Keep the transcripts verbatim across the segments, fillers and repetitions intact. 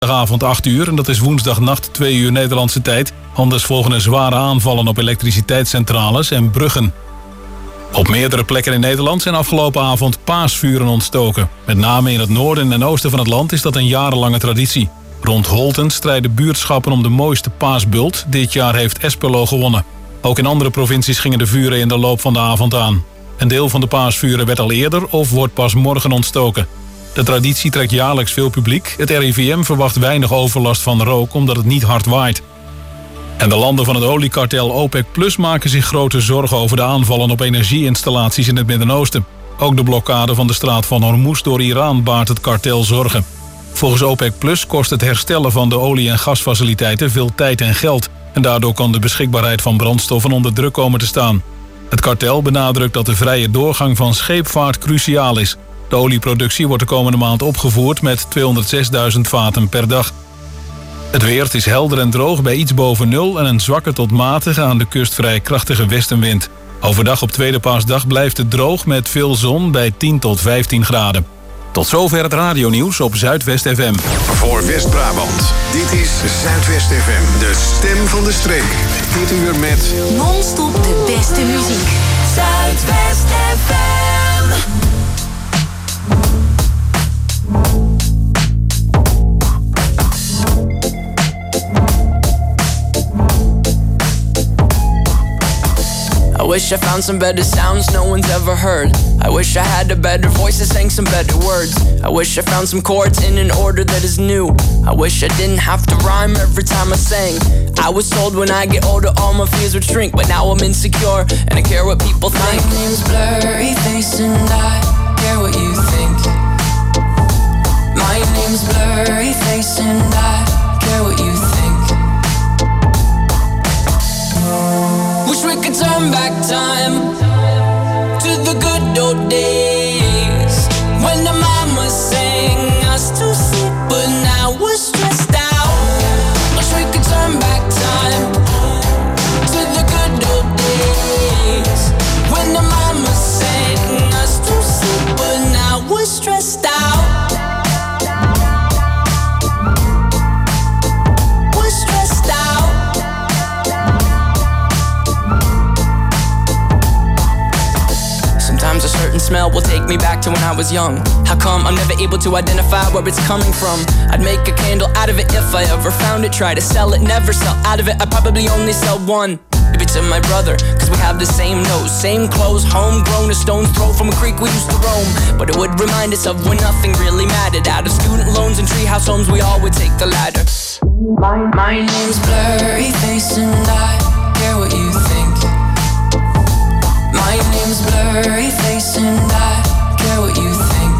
avond acht uur en dat is woensdagnacht twee uur Nederlandse tijd. Anders volgen er zware aanvallen op elektriciteitscentrales en bruggen. Op meerdere plekken in Nederland zijn afgelopen avond paasvuren ontstoken. Met name in het noorden en oosten van het land is dat een jarenlange traditie. Rond Holten strijden buurtschappen om de mooiste paasbult. Dit jaar heeft Espelo gewonnen. Ook in andere provincies gingen de vuren in de loop van de avond aan. Een deel van de paasvuren werd al eerder of wordt pas morgen ontstoken. De traditie trekt jaarlijks veel publiek. Het R I V M verwacht weinig overlast van rook omdat het niet hard waait. En de landen van het oliekartel OPEC Plus maken zich grote zorgen over de aanvallen op energieinstallaties in het Midden-Oosten. Ook de blokkade van de straat van Hormuz door Iran baart het kartel zorgen. Volgens OPEC Plus kost het herstellen van de olie- en gasfaciliteiten veel tijd en geld. En daardoor kan de beschikbaarheid van brandstoffen onder druk komen te staan. Het kartel benadrukt dat de vrije doorgang van scheepvaart cruciaal is. De olieproductie wordt de komende maand opgevoerd met tweehonderdzesduizend vaten per dag. Het weer, het is helder en droog bij iets boven nul en een zwakke tot matige aan de kust vrij krachtige westenwind. Overdag op tweede paasdag blijft het droog met veel zon bij tien tot vijftien graden. Tot zover het radionieuws op Zuidwest F M. Voor West-Brabant, dit is Zuidwest F M, de stem van de streek. Dit uur met non-stop de beste muziek. Zuidwest F M. I wish I found some better sounds no one's ever heard. I wish I had a better voice that sang some better words. I wish I found some chords in an order that is new. I wish I didn't have to rhyme every time I sang. I was told when I get older all my fears would shrink, but now I'm insecure and I care what people think. My name's Blurry Face and I care what you think. My name's Blurry Face and I care what you think. Wish we could turn back time to the good old days when the mama sang us to sleep, but now we're stressed out. Wish we could turn back time to the good old days when the mama sang us to sleep, but now we're stressed out. We're stressed out. Sometimes a certain smell will take me back to when I was young. How come I'm never able to identify where it's coming from? I'd make a candle out of it if I ever found it. Try to sell it, never sell out of it. I'd probably only sell one. Maybe to my brother, cause we have the same nose, same clothes, homegrown, a stone's throw from a creek we used to roam. But it would remind us of when nothing really mattered. Out of student loans and treehouse homes, we all would take the ladder. My, my name's Blurry Face and I care what you think. My name's Blurry Face and I care what you think.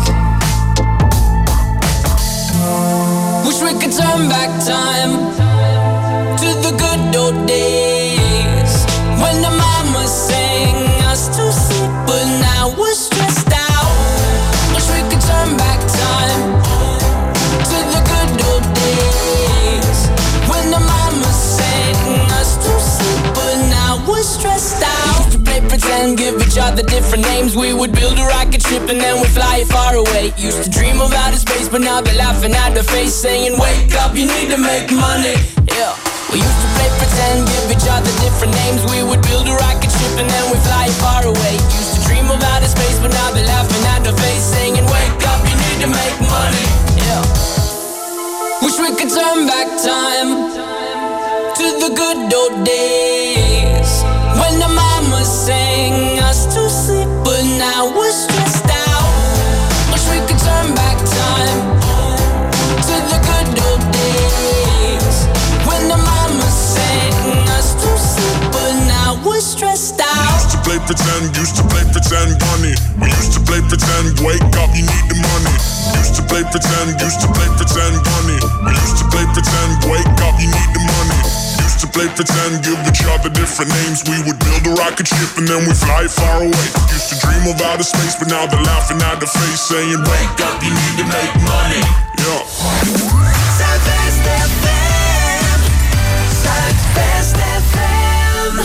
Wish we could turn back time to the good old days when the mama sang us to sleep, but now we're stressed out. Wish we could turn back time to the good old days when the mama sang us to sleep, but now we're stressed out. Pretend, give each other different names. We would build a rocket ship and then we'd fly it far away. Used to dream of outer space, but now they're laughing at the face, saying, wake up, you need to make money. Yeah. We used to play pretend, give each other different names. We would build a rocket ship and then we'd fly it far away. Used to dream of outer space, but now they're laughing at the face, saying, wake up, you need to make money. Yeah. Wish we could turn back time to the good old days when the mama sang us to sleep, but now we're stressed out. Wish we could turn back time to the good old days when the mama sang us to sleep, but now we're stressed out. Used to play pretend, used to play pretend, bunny. We used to play pretend, wake up, you need the money. Used to play pretend, used to play pretend, bunny. We used to play pretend, wake up, you need the money. To play pretend, give each other different names. We would build a rocket ship and then we fly far away. Used to dream of outer space, but now they're laughing at the face, saying, wake up, you need to make money. Yeah. Zuidwest F M. Zuidwest F M.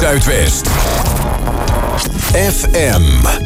Zuidwest. F M.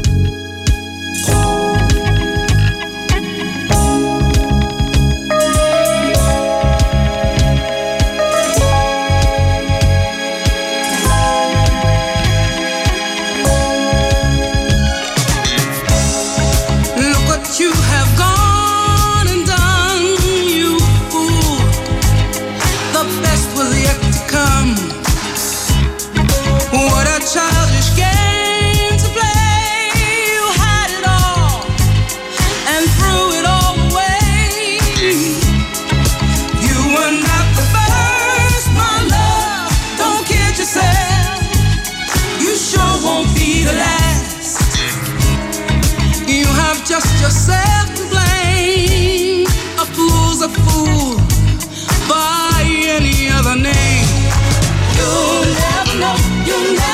Childish game to play. You had it all and threw it all away. You were not the first, my love. Don't kid yourself. You sure won't be the last. You have just yourself to blame. A fool's a fool by any other name. You'll never know. You'll never.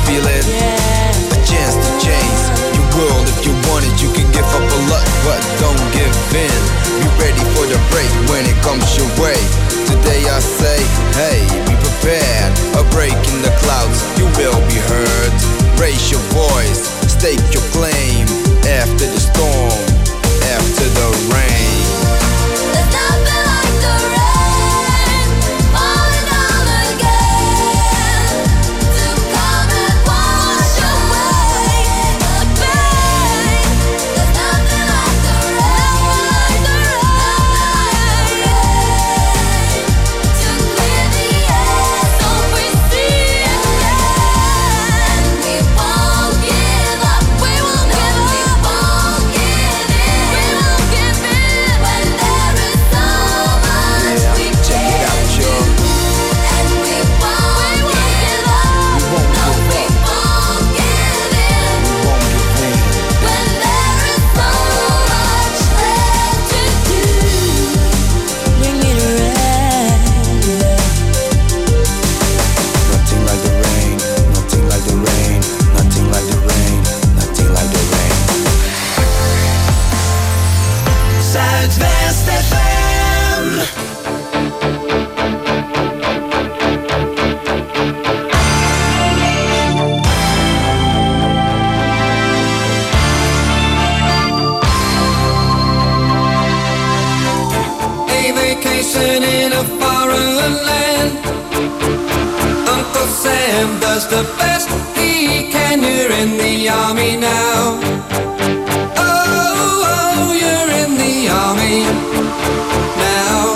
feel it? Yeah. A chance to change your world if you want it. You can give up a lot, but don't give in. Be ready for the break when it comes your way. Today I say, hey, be prepared. A break in the clouds, you will be heard. Raise your voice, stake your claim. After the storm, after the rain. There's nothing like the rain falling down again to come and wash away the pain. There's nothing like the rain, the rain to clear the air so we see again. We won't give up, we won't give up, we won't give in, we won't give in when there is so much we Check it out, y'all. and we won't give up. We won't No, give we up. won't give in We won't give in. when there is so much left to do. Bring it around. Nothing like the rain, nothing like the rain, nothing like the rain, nothing like the rain. Zuidwest F M. A vacation in a foreign land. Uncle Sam does the best he can. You're in the army now. Oh, oh, you're in the army now.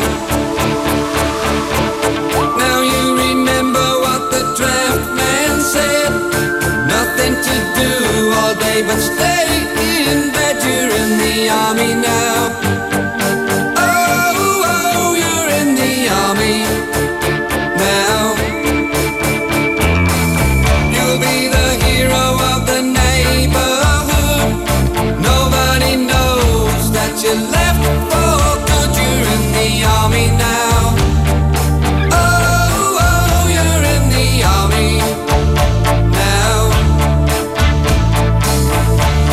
Now you remember what the draft man said. Nothing to do all day but stay in bed. You're in the army now. Oh, oh, you're in the army now. You'll be the hero of the neighborhood. Nobody knows that you left for good. You're in the army now. Oh, oh, you're in the army now.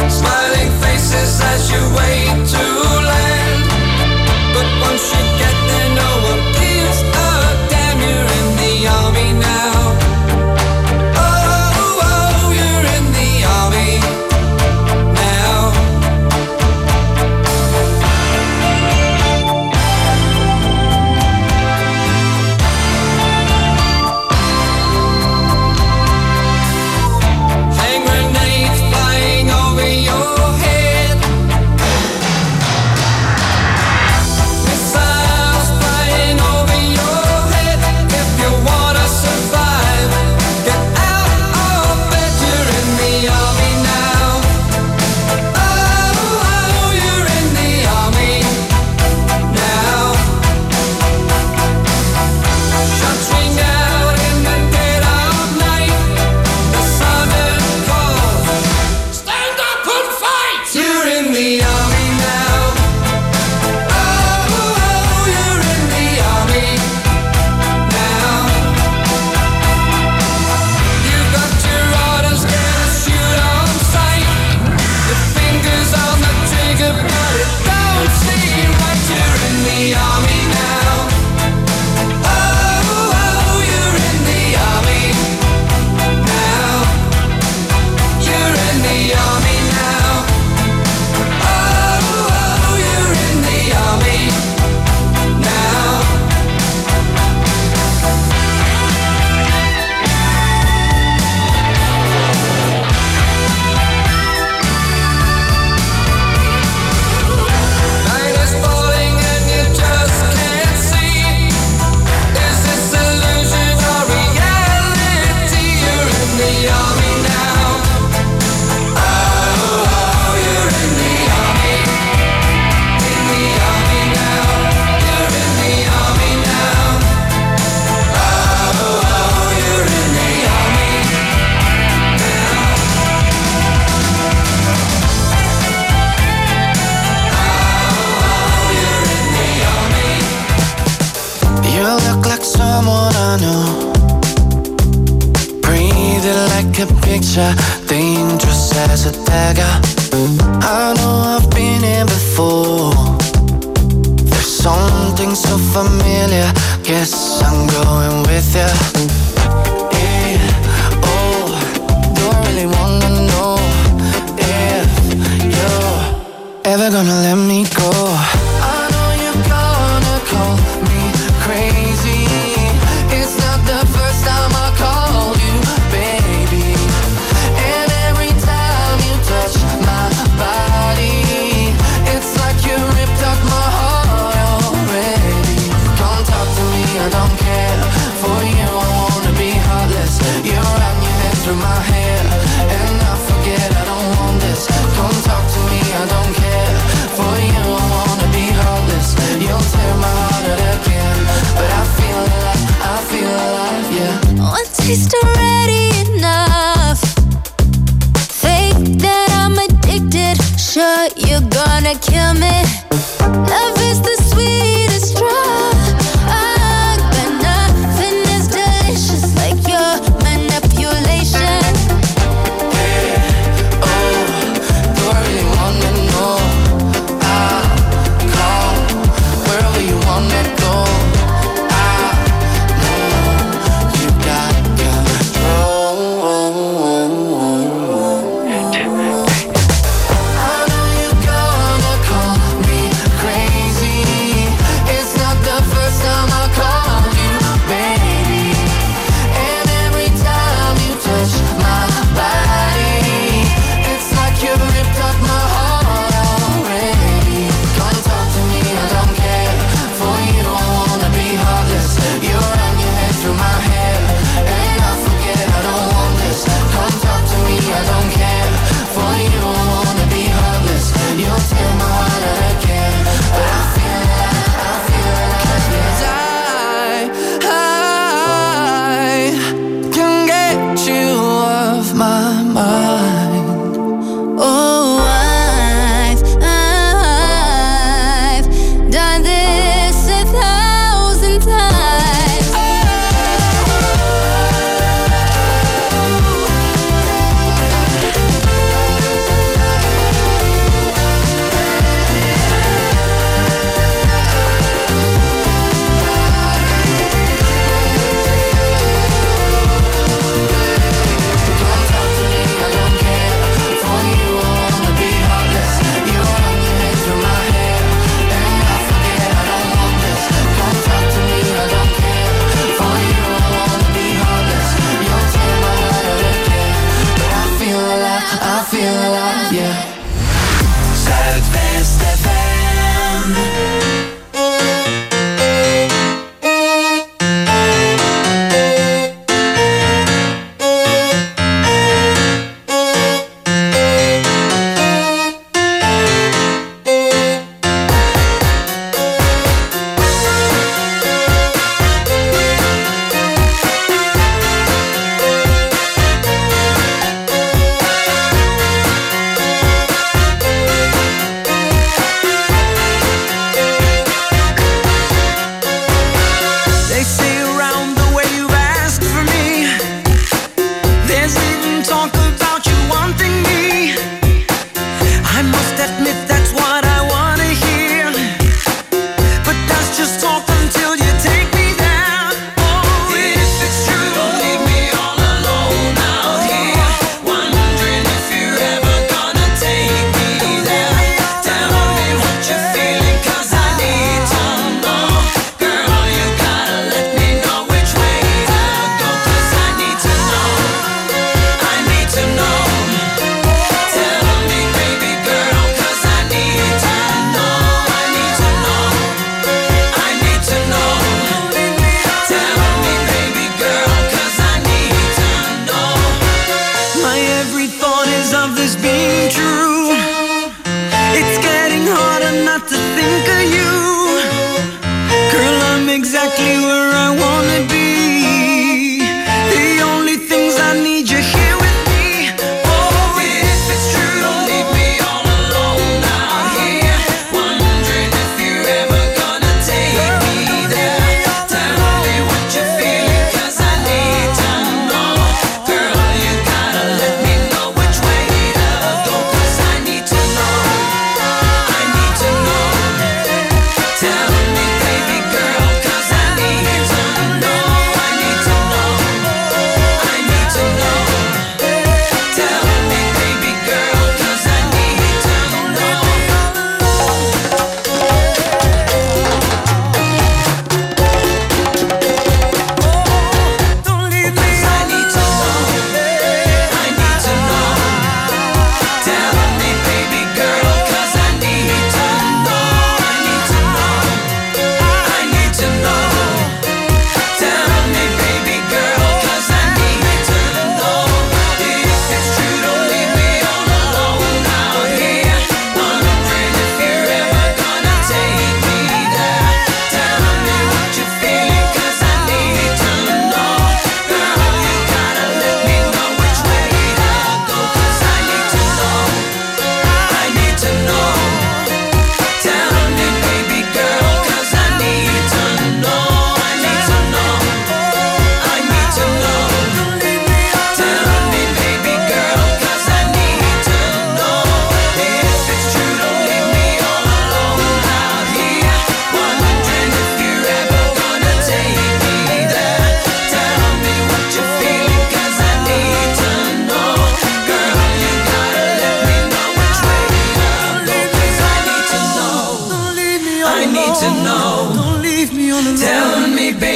like a picture, dangerous as a dagger. I know I've been here before. There's something so familiar. Guess I'm going with ya. Yeah, oh, do I really wanna know if you're ever gonna let me go? I know you're gonna call me crazy. It's not the first time I called you, baby. And every time you touch my body, it's like you ripped out my heart already. Come talk to me, I don't care. For you, I wanna be heartless. You wrap your head through my hair, and I forget I don't want this. Come talk to me, I don't care. For you, I wanna be heartless. You'll tear my heart out again, but I feel alive, I feel alive, yeah. One taste already enough. Fake that I'm addicted. Sure, you're gonna kill me. Love is the sweetest drug. Ah, but nothing is delicious like your manipulation. Yeah, oh, do I really wanna know? I'll call wherever you wanna go. I know you got control.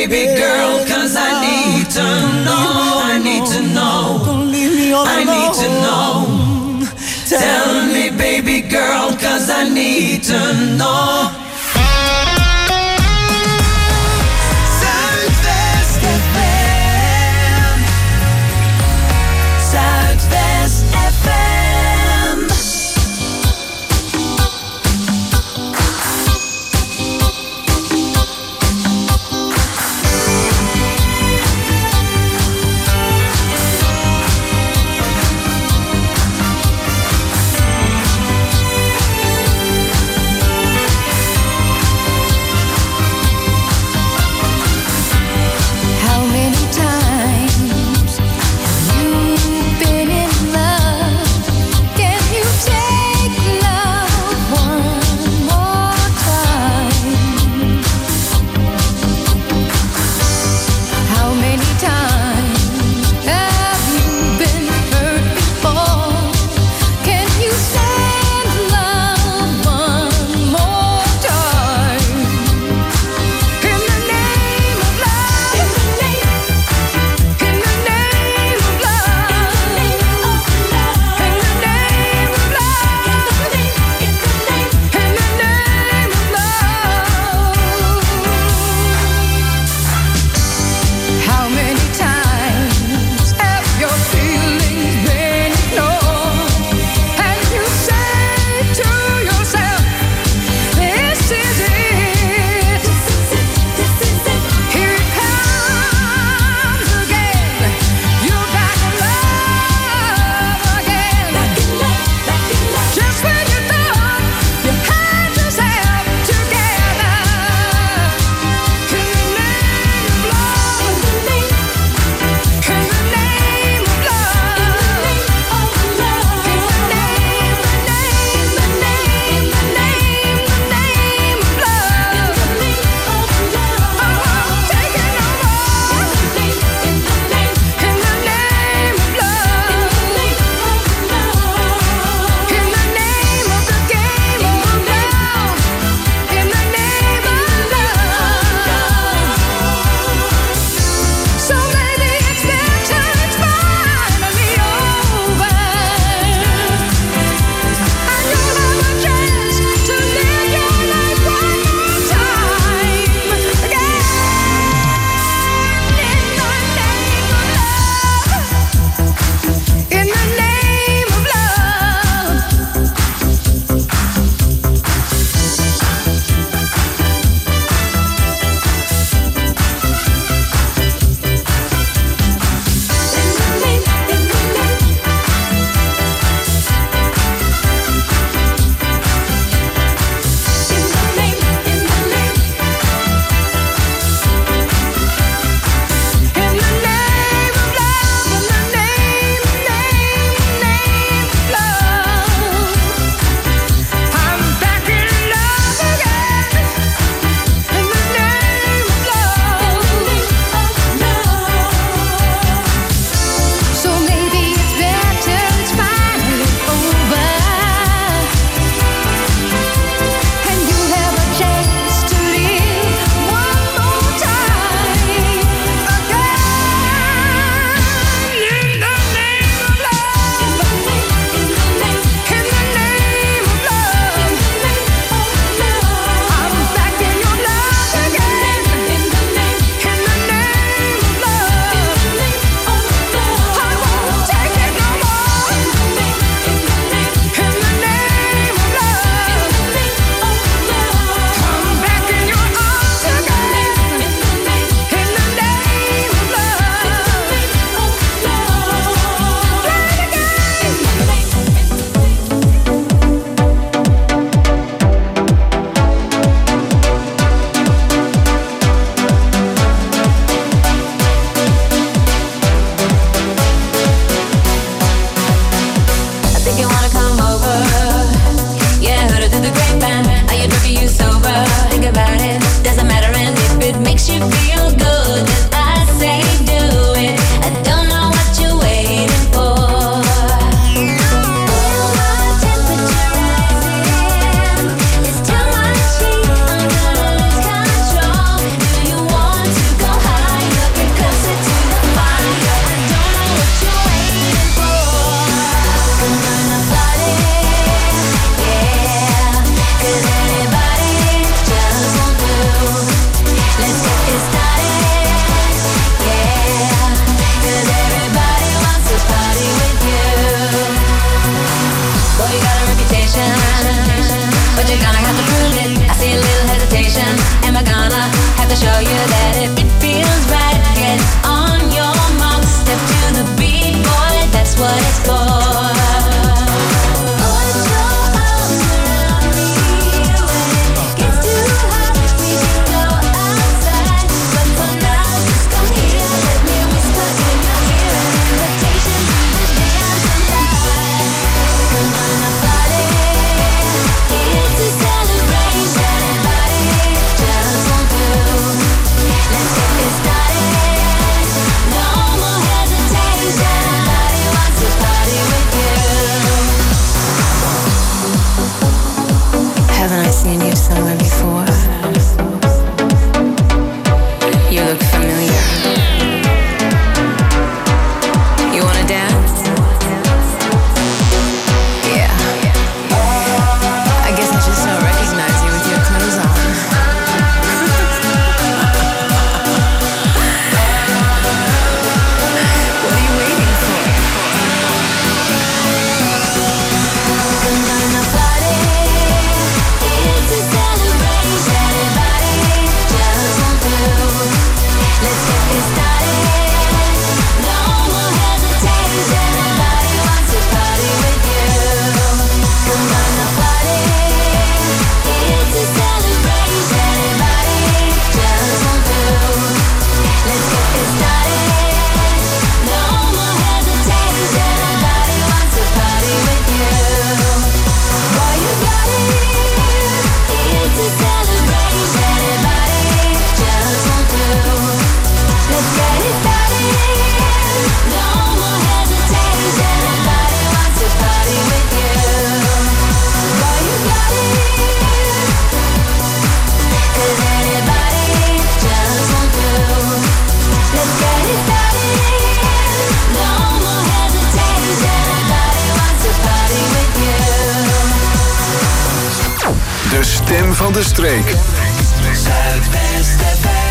baby girl, cause I need to know, I need to know, I need to know. Tell me, baby girl, cause I need to know. Zuidwest F M, Zuidwest F M. stem van de streek. Zuidwest F M.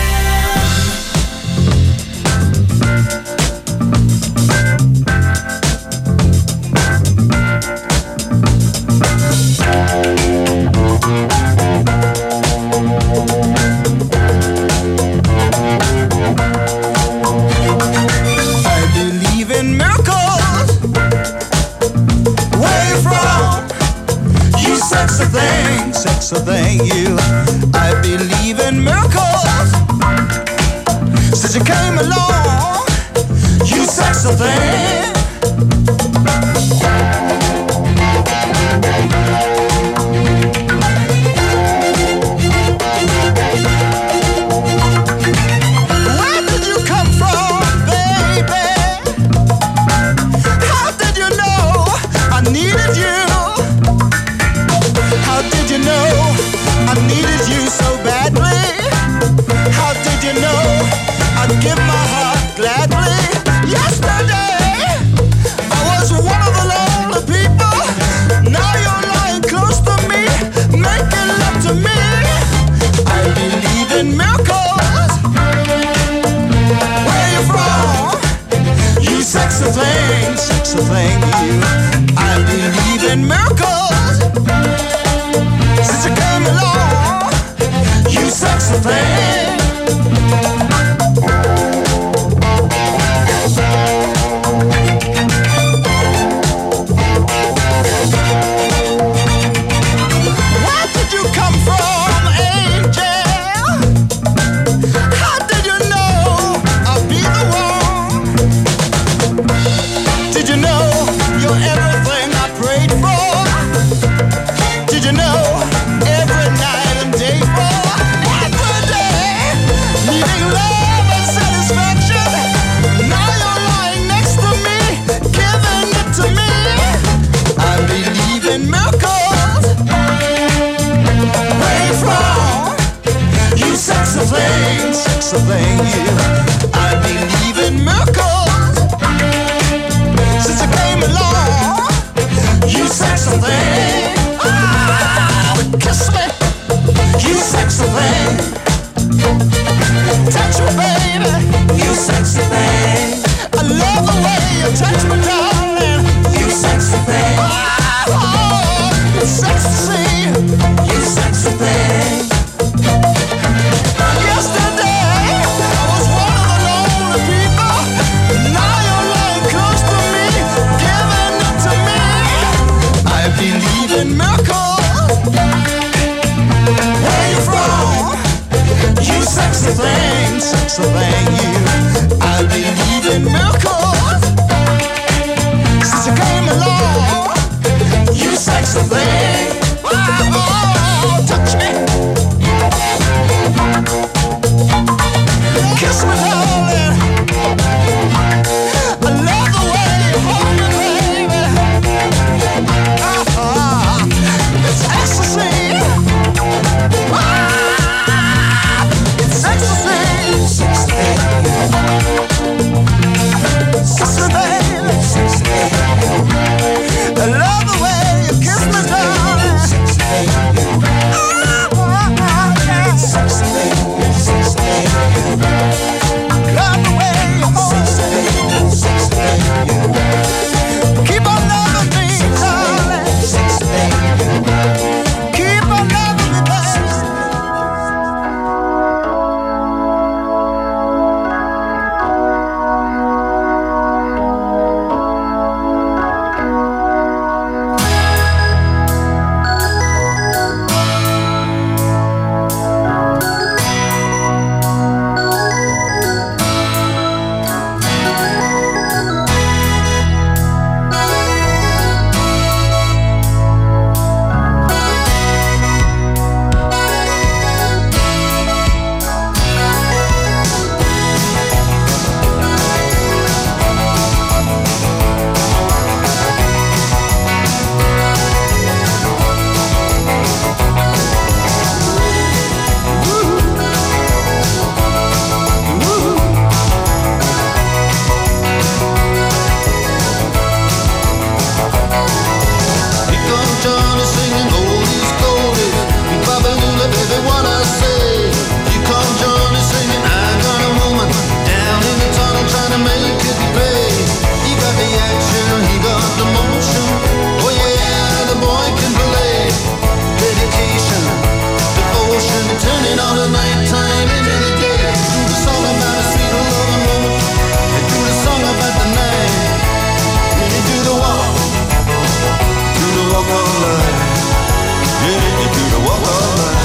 Thing, sexy thing, you. I believe in miracles. Since you came along, you sexy thing. Where did you come from, baby? How did you know I needed you? How did you know I needed you so badly? How did you know I'd give my heart gladly? Yesterday I was one of the lonely people. Now you're lying close to me, making love to me. I believe in miracles. Where you from? You sexy thing, sexy thing, you. I believe in miracles. Since you came along, you sexy thing. Where did you come from, angel? How did you know I'd be the one? Did you know you're everything I prayed for? Did you know every night and day for every day, needing love and satisfaction? Now you're lying next to me, giving it to me. I believe in miracles. Where you from? You sexy thing, sexy thing, you. I believe in miracles. Since you came along, you sexy thing. Kiss me, you sexy thing. Touch me, baby, you sexy thing. I love the way you touch me, darling, you sexy thing. Oh, it's sexy, you sexy thing. Yesterday I was one of the lonely people. action, he got the motion. Oh yeah, the boy can play. Dedication, devotion, turning on the nighttime into the day. Do the song about a sweet loving woman, and do the song about the night. And you do the walk, do the walk of life. Yeah, you do the walk of life.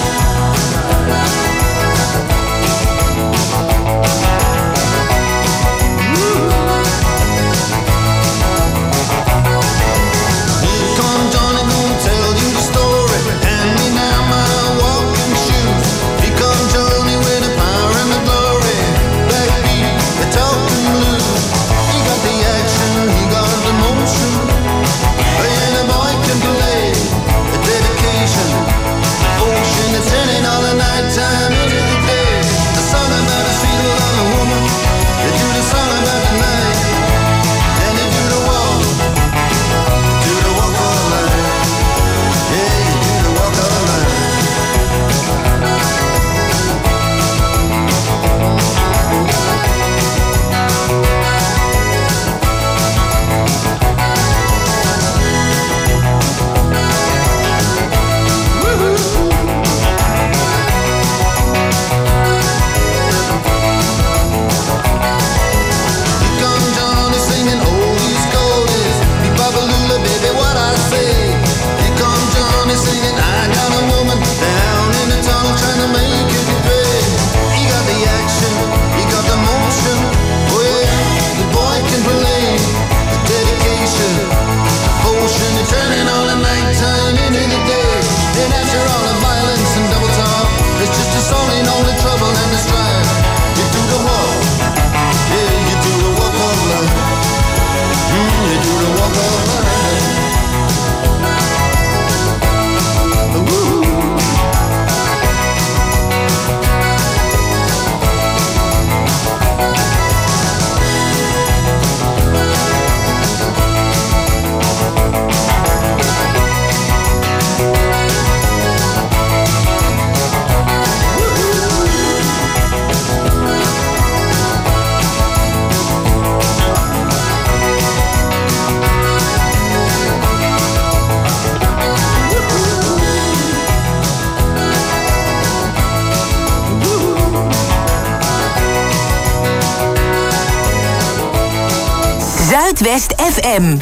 Zuidwest F M.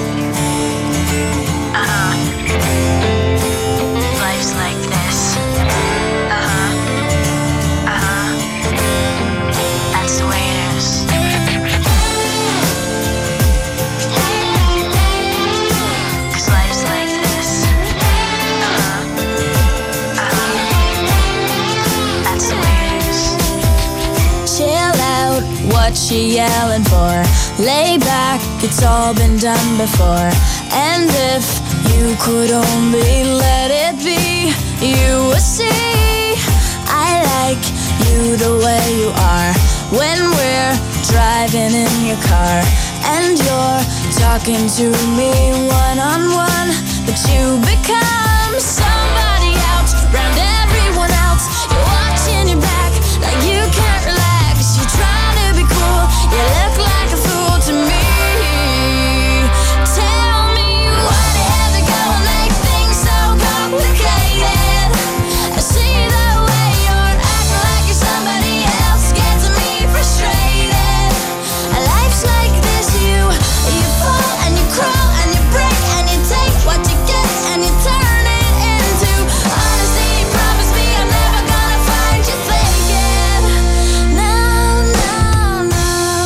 Life's like this. Uh-huh. Uh-huh. That's the way it is. 'Cause life's like this. Uh-huh. Uh-huh. That's the way it is. Chill out, what you yelling for? Lay back, it's all been done before. And if you could only let it be, you would see I like you the way you are. When we're driving in your car and you're talking to me one-on-one, but you become somebody else around everyone else. You're watching your back like you can't relax. You're trying to be cool, you look like a fool to me. Tell me why they have to go and make things so complicated. I see the way you're acting like you're somebody else, gets me frustrated. Life's like this, you you fall and you crawl and you break and you take what you get and you turn it into honesty. Promise me I'm never gonna find you faking. No, no, no.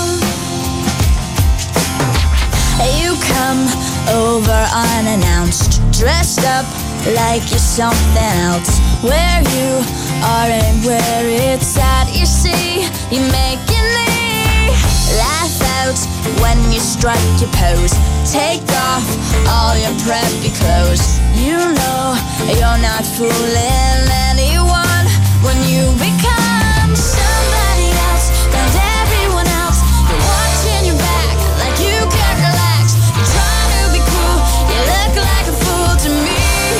You come over unannounced, dressed up like you're something else. Where you are and where it's at, you see, you're making me laugh out when you strike your pose. Take off all your preppy clothes. You know you're not fooling anyone when you become somebody else around everyone else. You're watching your back like you can't relax. You're trying to be cool, you look like a fool to me.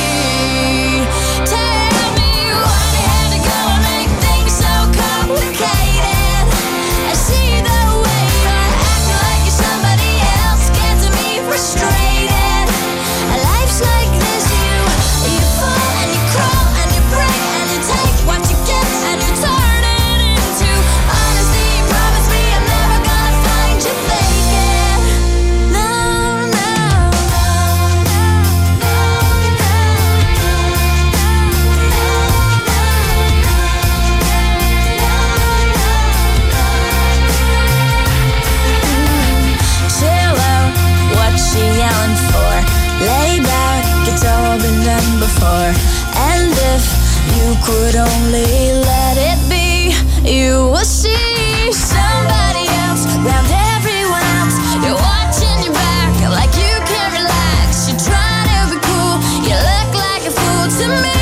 Tell me why you had to go and make things so complicated. I see the way you're acting like you're somebody else, gets more. And if you could only let it be, you will see somebody else around everyone else. You're watching your back like you can't relax. You're trying to be cool, you look like a fool to me.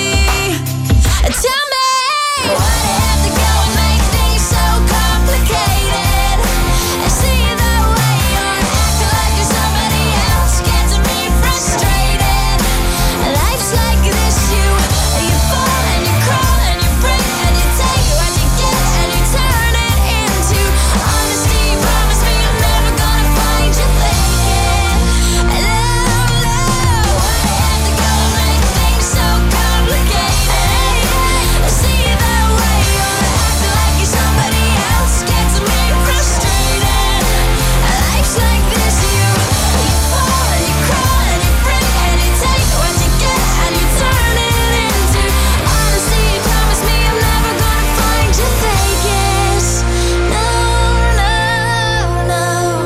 Tell me, why do you have to go and make things so complicated? And see the way you're acting like you're somebody else gets me frustrated. Life's like this, you you fall and you crawl and you break and you take what you get and you turn it into honesty. Promise me you're never gonna find you thinking. No, no, why do you have to go and make things so complicated? See the way you're acting like you're somebody else gets me frustrated. Life's like this, you you fall and you crawl and you break and you take what you get and you turn it into honesty. Promise me I'm never gonna find you fakest. No, no, no.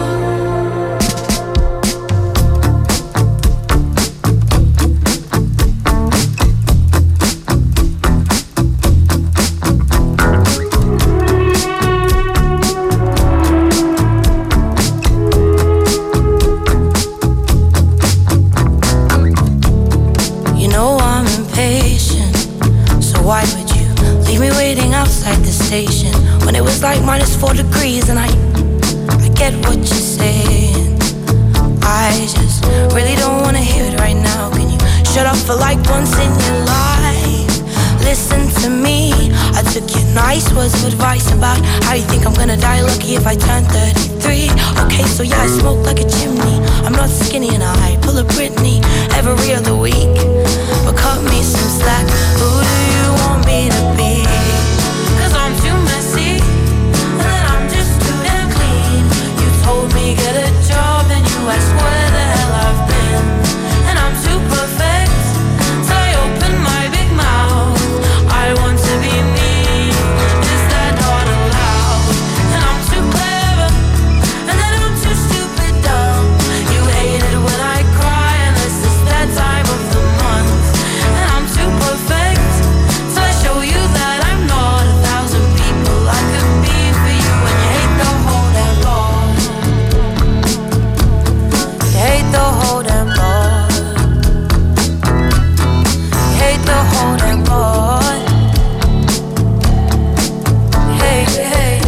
You know I'm impatient, so why would you leave me waiting outside the station when it was like minus four degrees? And I, I get what you're saying. I just really don't wanna hear it right now. Can you shut up for like once in your life? Listen to me. I took your nice words of advice about how you think I'm gonna die lucky if I turn thirty-three. Okay, so yeah, I smoke like a chimney. I'm not skinny and I pull a Britney every other week. But cut me some slack. Who do you want me to be? Cause I'm too messy, and then I'm just too damn clean. You told me get a job, then you asked where the hell I've been. And I'm too perfect, so I open my big mouth. I want to be me, is that not allowed? And I'm too clever, and then I'm too stupid dumb. You hate it when I cry, unless it's that time of the month. And I'm too perfect, so I show you that I'm not a thousand people I could be for you. And you hate the whole damn lot. You hate the whole damn lot. You hate the whole damn lot. Hey, hey.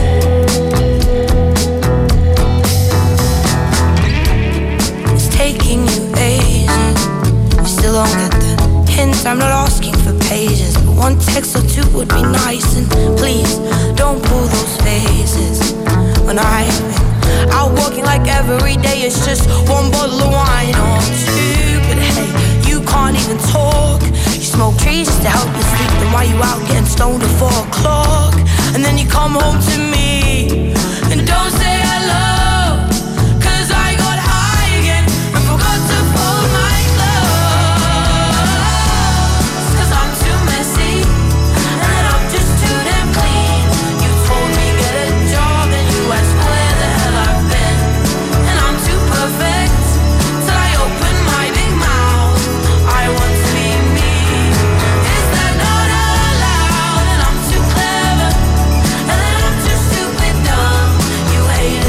It's taking you ages. You still don't get the hint. I'm not asking for pages, but one text or two would be nice. And please don't pull those faces when I've been out walking like every day. It's just one bottle of wine or two. But hey, you can't even talk. You smoke trees just to help you sleep. Then why you out getting stoned at four o'clock? And then you come home to me and don't say hello. Cause I got high again and forgot to fold my clothes. Cause I'm too messy, and then I'm just too damn clean. You told me get a job, and you asked where the hell I've been. And I'm too perfect, till I open my big mouth. I want to be me, is that not allowed? And I'm too clever, and then I'm too stupid dumb. You hate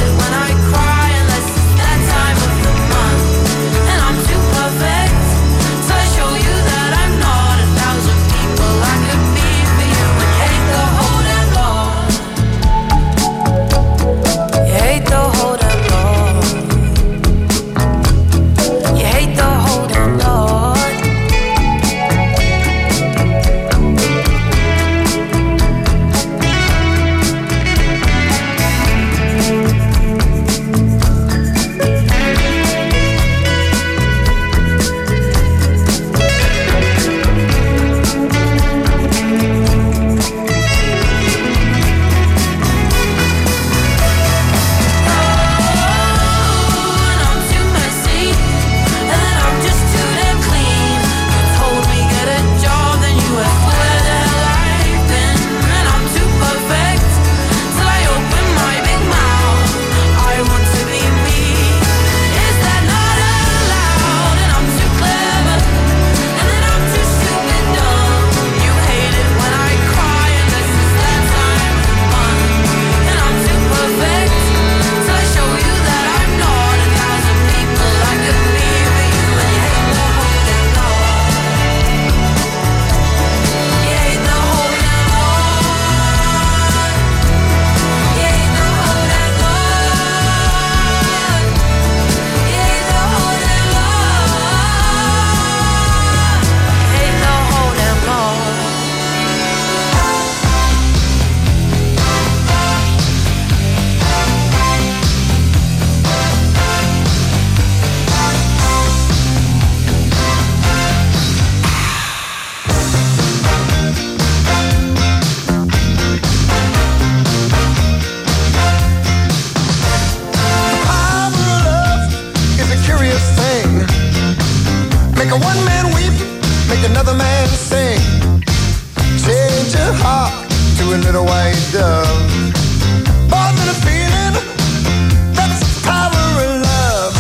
sing. Make a one man weep, make another man sing. Change your heart to a little white dove. More than a feeling, that's the power of love.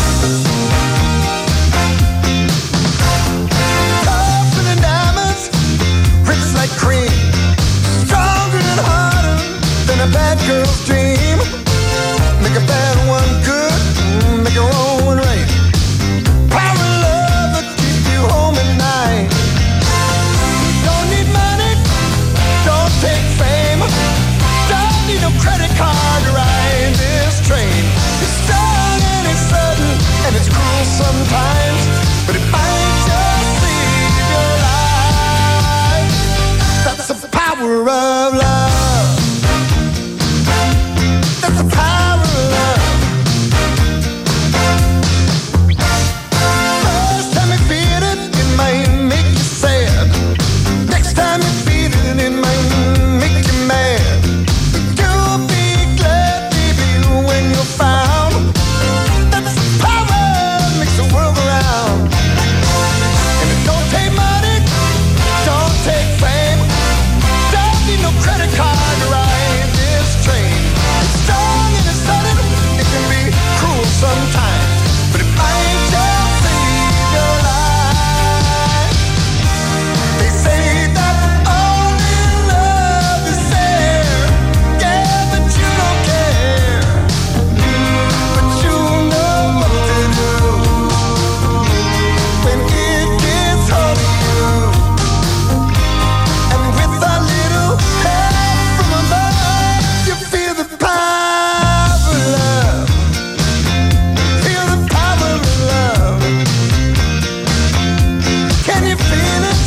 Tougher than diamonds, rich like cream. Stronger and harder than a bad girl's dream. Make a bad one good, make a wrong one right. Power of love that keep you home at night. Don't need money, don't take fame. Don't need no credit card to ride this train. It's strong and it's sudden and it's cruel sometimes, but it might just save your life. That's the power of love. That's the power of love. First time you feel it, it might make you sad. Next time you feel it, it might make you mad. You'll be glad, baby, when you're found. That's the power that makes the world go round. And it don't take money, don't take fame. Don't need no credit card to ride this train. It's strong and it's sudden, it can be cruel sometimes, but it might just save your life. They say that only love is fair, yeah, but you don't care. But you know what to do when it gets hold of you. And with a little help from above, you feel the power of love. Feel the power of love. Can you feel it?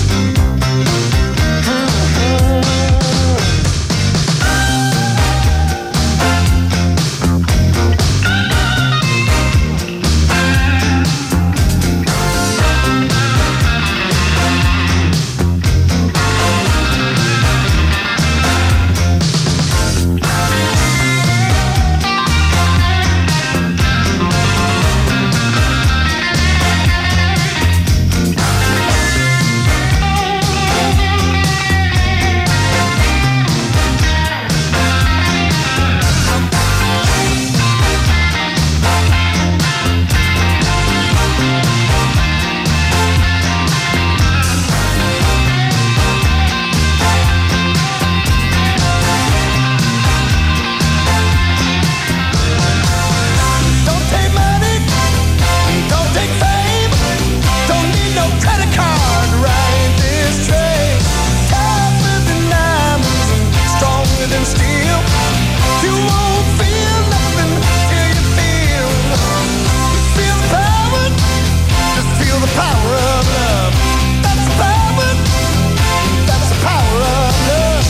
Don't take money, don't take fame. Don't need no credit card to ride this train. Tougher than diamonds and stronger than steel. You won't feel nothing till you feel. Feel the power, just feel the power of love. That's the power, that's the power of love.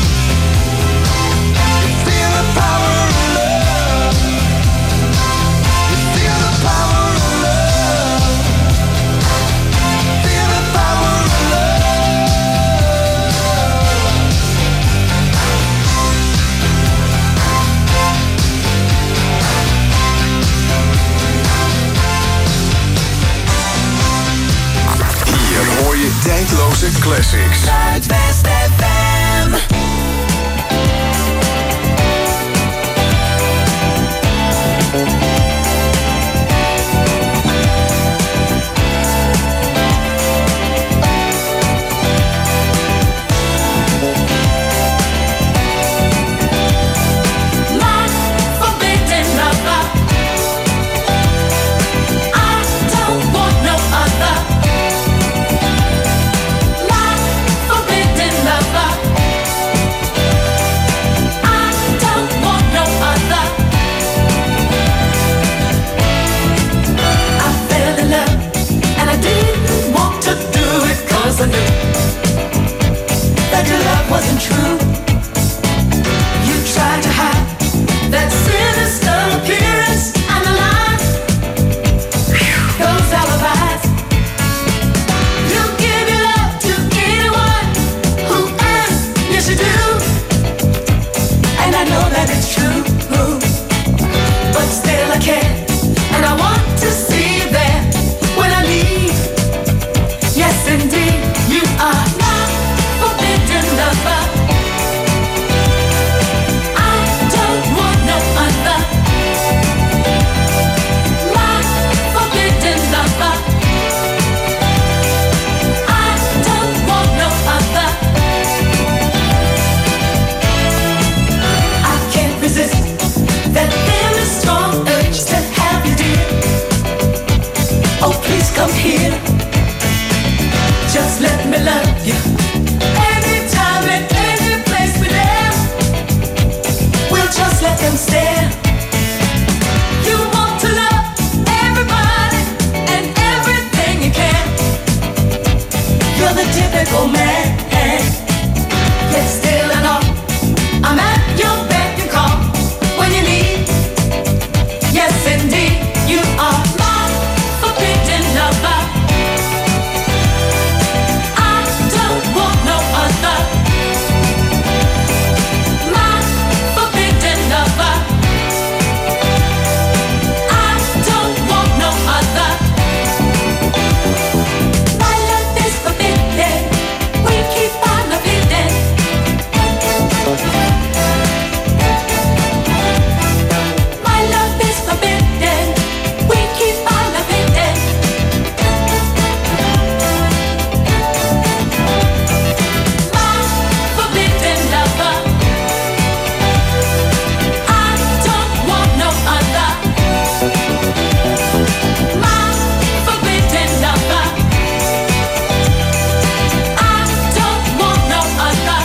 You feel the power of love. You feel the power of love. Feel the power of love. Hier hoor je tijdloze classics. Zuidwest F M. My forbidden lover, I don't want no other. My forbidden lover. Oh, please come here. Just let me love you. Anytime and any place we live, we'll just let them stare. You want to love everybody and everything you can. You're the typical man. Yet still and all, I'm at your beck and call when you need. Yes, indeed, you are my forbidden lover. I don't want no other. My forbidden lover. I don't want no other. My love is forbidden. We keep our love hidden. My love is forbidden. We keep our love hidden. My forbidden lover. I don't want no other. My forbidden lover. I don't want no other.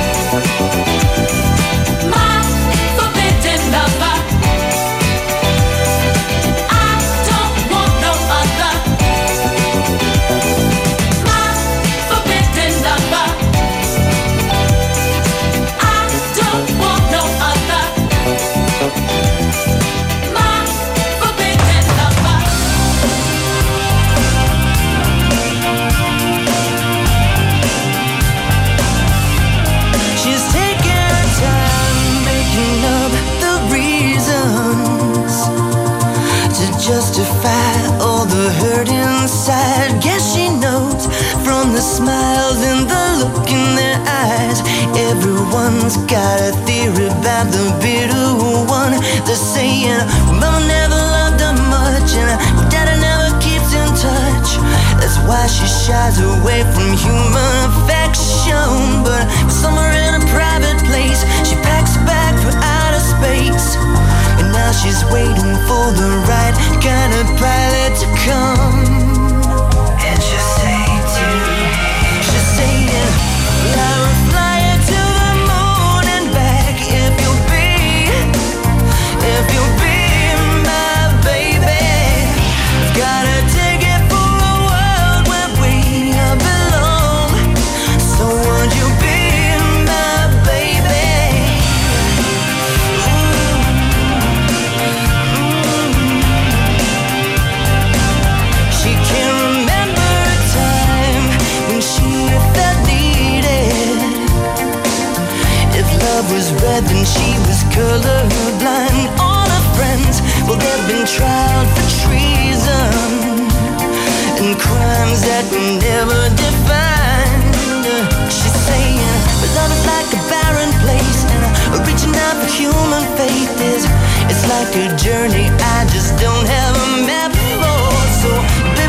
My forbidden lover. I don't want no other. My forbidden lover. I don't want no other. My forbidden lover. She's taking her time making up the reasons to justify all the hurt inside. Guess she knows from the smiles and the look in their eyes. Everyone's got a theory about the bitter one. They're saying mama never loved her much and her daddy never keeps in touch. That's why she shies away from human affection. But somewhere in a private place, she packs a bag for outer space. And now she's waiting for the right kind of pilot to come. And she'll say to, she's saying, I will fly you to the moon and back if you'll be, if you'll be my baby. Got a ticket for a world where we belong. So would you be my baby? She can't remember a time when she felt needed. If love was red, then she was colorblind. All her friends, well, they've been tried for treason and crimes that we never defined. She's saying, but love is like a barren place, and uh, reaching out for human faith is, it's like a journey I just don't have a map